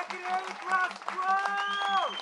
fucking A plus pro!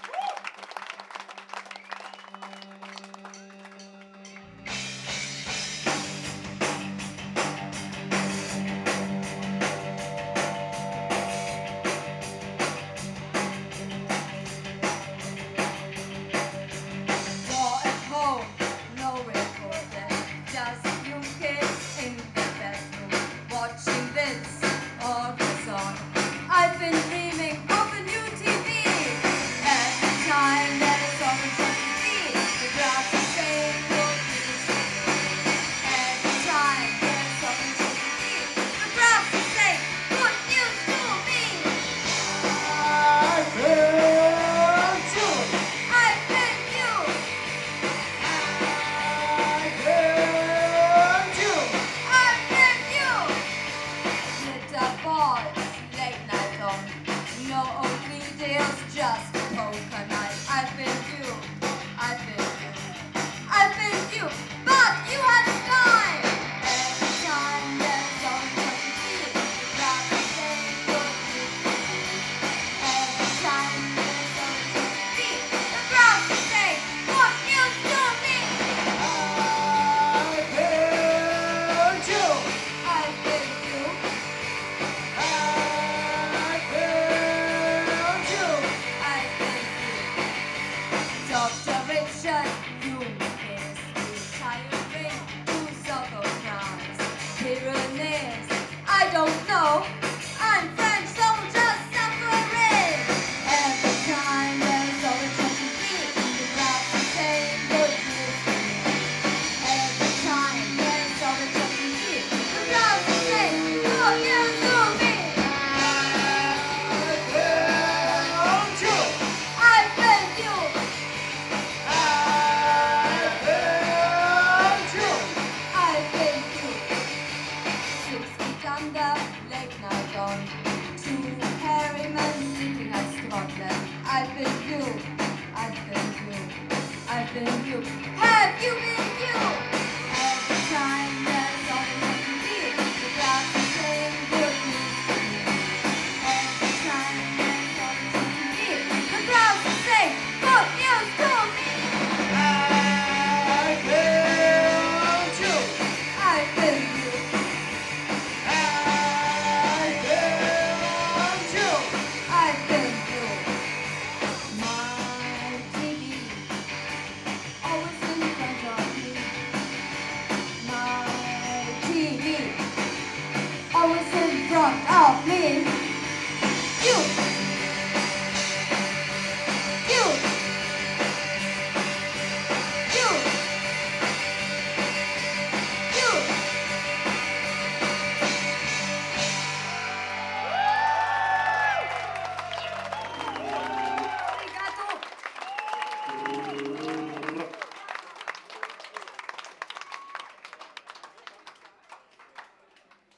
You're at home, no recording, just you kids in the bedroom watching this all goes on. I've been dreaming of a new TV. Every time there's orange on TV, the grass is saying good news to me. Every time there's orange on TV, the grass is saying good news to me. I've been you. I've been you. Glitter balls, late night on. No old videos, just a poker night. I've been you, I've been you, I've been you, but you had a time. Every time there's orange on TV, the grass is saying good news to me. Every time there's orange on TV, the grass is saying good news to me. I've been you. I've been you. Dr. Richard, you kiss retiring to Southern France. Pyrenees, I don't know. I'm French soldier suffering. Every time there's orange on TV, the grass is saying good news to me. Every time there's orange on TV, the grass is saying good news to me. I've been you. I've been you. 6 feet under, late night on. 2 hairy men sleeping at Scotland. I've been you. I've been you. I've been you. Have you been you? Every time there's orange on TV, the grass is saying good news to me. Every time there's orange on TV, the grass is saying good news to me. I've been you. I've been you. I've been you. My TV, always in front of me. My TV, always in front of me. You. You. You. You. Arigato.